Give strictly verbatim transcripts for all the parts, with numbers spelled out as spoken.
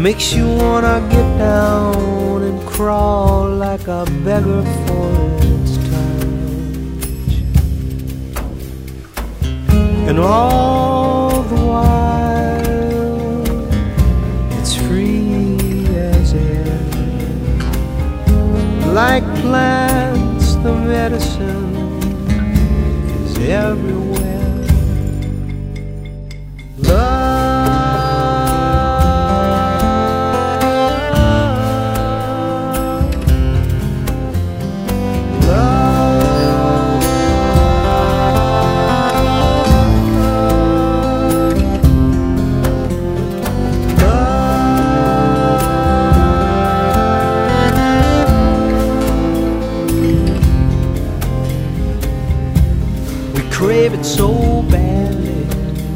makes you wanna get down and crawl like a beggar for its touch. And all the while it's free as air. Like plants, the medicine is everywhere. Love, crave it so badly,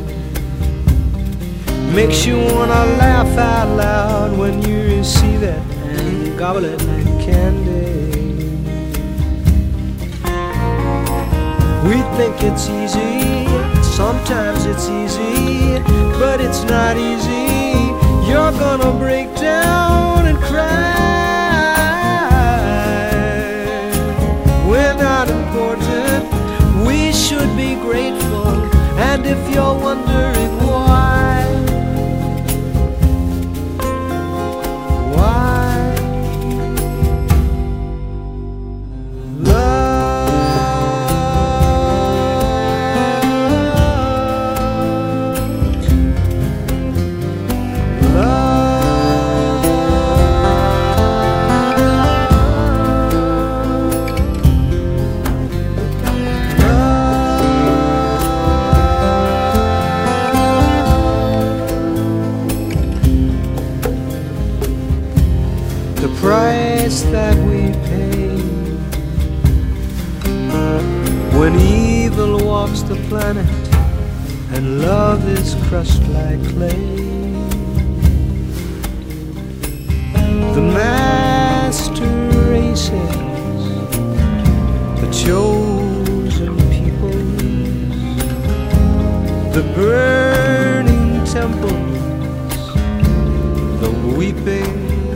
makes you wanna laugh out loud when you receive it and gobble it like candy. We think it's easy, sometimes it's easy, but it's not easy. You're gonna break down and cry. We're not important, we should be grateful. And if you're wondering why, why? The price that we pay when evil walks the planet and love is crushed like clay. The master races, the chosen peoples, the burning temples, the weeping